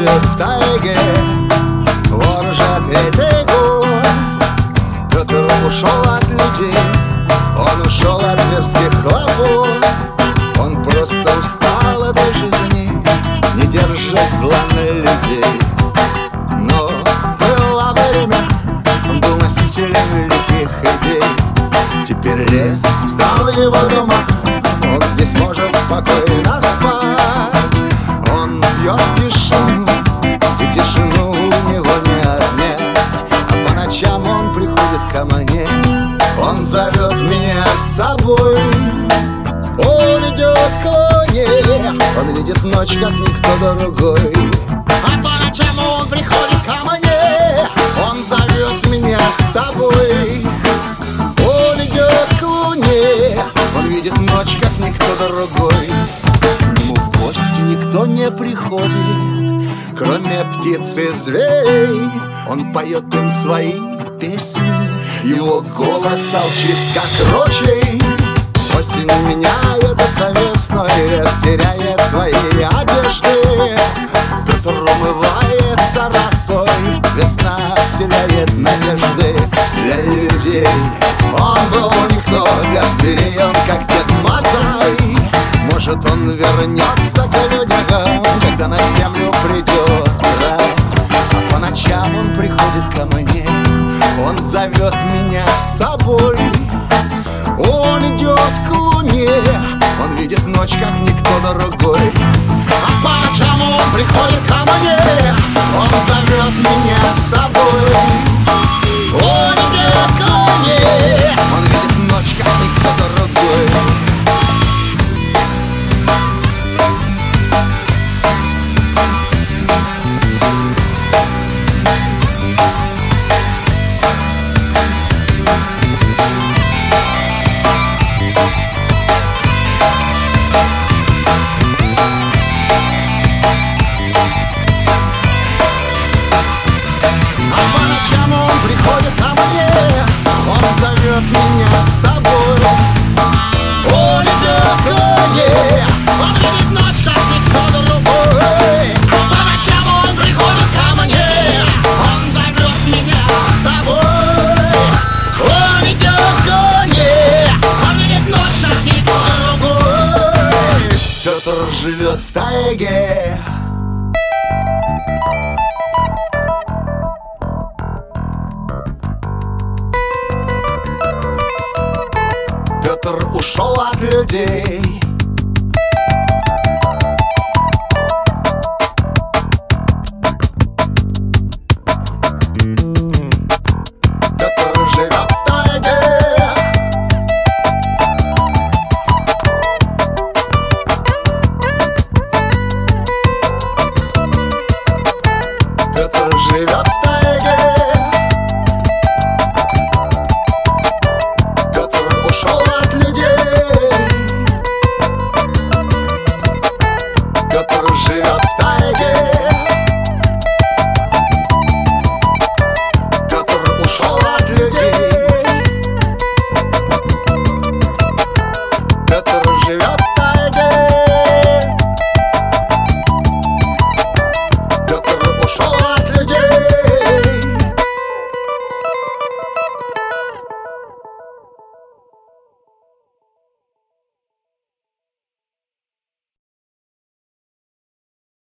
живет в тайге, вор уже третий год. Петр ушел от людей, он ушел от мирских хлопот. Он просто устал от этой жизни, не держит зла на людей. Но было время, он был носителем великих идей. Теперь лес стал его домом, он здесь может спокойно спать. Он пьет тишину, и тишину у него не отнять. А по ночам он приходит ко мне, он зовет меня с собой. Он идет к луне, он видит ночь, как никто другой. А по ночам он приходит ко мне, он зовет меня с собой. Он идет к луне, он видит ночь, как никто другой. К нему в гости никто не приходит, кроме птиц и зверей. Он поет им свои песни, его голос стал чист, как ручей. Осень меняет совестно, и растеряет свои одежды. Петр умывается росой, весна вселяет надежды для людей. Он был никто, для зверей он как Дед Мазай. Может, он вернется к людям, когда на землю придет рай. А по ночам он приходит ко мне, он зовет меня с собой. Он идет к луне, он видит ночь, как никто другой. А по ночам он приходит ко мне, он зовет меня с собой. Он идет к луне, он видит ночь, как никто другой. Приходит ко мне, он зовет меня с собой. Он идет к луне, он видит ночь, как никто другой. А по ночам он приходит ко мне, он зовет меня с собой. Он идет к луне, он видит ночь, как никто другой. Петр живет в тайге. Петр ушел от людей,